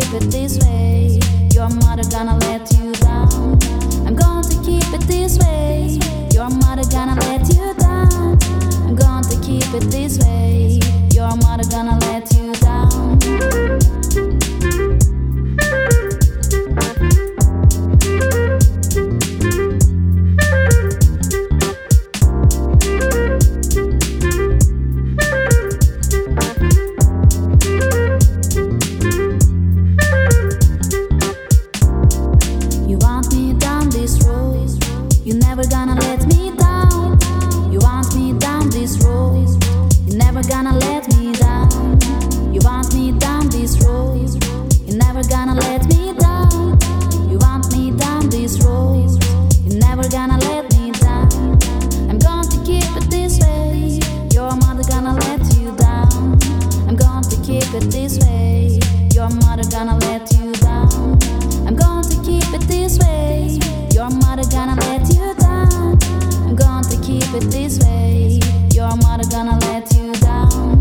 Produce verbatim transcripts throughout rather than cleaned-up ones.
keep it this way. Your mother gonna let you down. I'm going to keep it this way. Your mother gonna let you down. I'm going to keep it this way. Your mother gonna let you down. You're never gonna let me down. You want me down this road. You're never gonna let me down. You want me down this road. You're never gonna let me down. You want me down this road. You're never gonna let me down. I'm going to keep it this way. Your mother gonna let you down. I'm going to keep it this way. Your mother gonna let you down. I'm going to keep it this way. Your mother gonna let you down. I'm going to keep it this way. Your mother gonna let you down.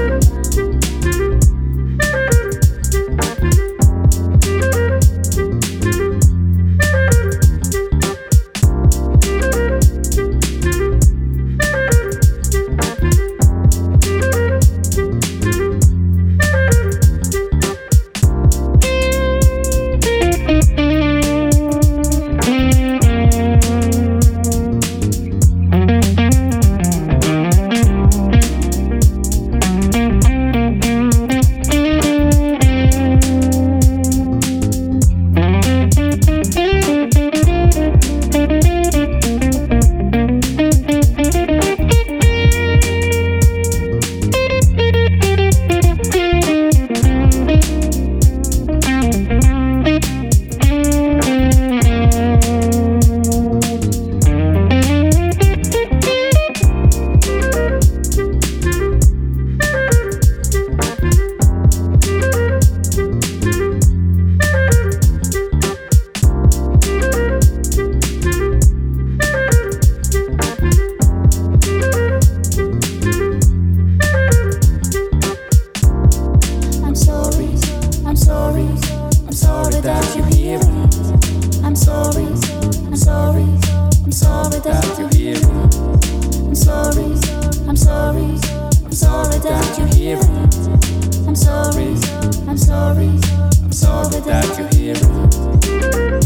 I'm sorry that you hear it. I'm sorry, I'm sorry, I'm sorry that you hear it. I'm sorry, I'm sorry, I'm sorry that you hear it. I'm sorry, I'm sorry, I'm sorry that you hear it.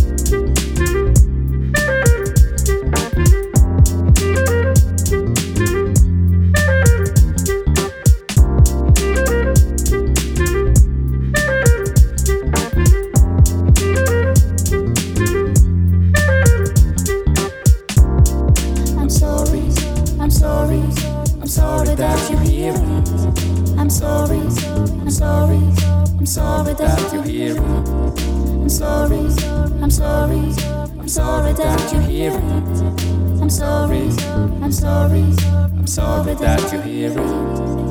I'm sorry that you hear it. I'm sorry, I'm sorry, I'm sorry that you hear it. I'm sorry, I'm sorry, I'm sorry that you hear it. I'm sorry, I'm sorry, I'm sorry that you hear it.